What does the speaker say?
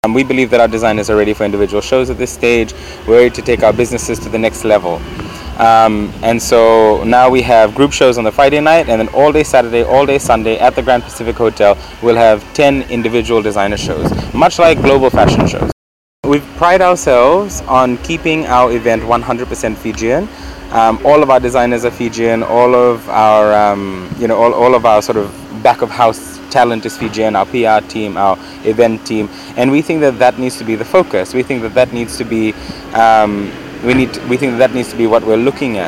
We believe that our designers are ready for individual shows at this stage. We're ready to take our businesses to the next level. And so now we have group shows on the Friday night, and then all day Saturday, all day Sunday at the Grand Pacific Hotel, we'll have 10 individual designer shows, much like global fashion shows. We pride ourselves on keeping our event 100% Fijian. All of our designers are Fijian. All of our, all of our sort of back of house talent is Fijian. Our PR team, our event team, and we think that that needs to be the focus. We think that that needs to be, we think that that needs to be what we're looking at.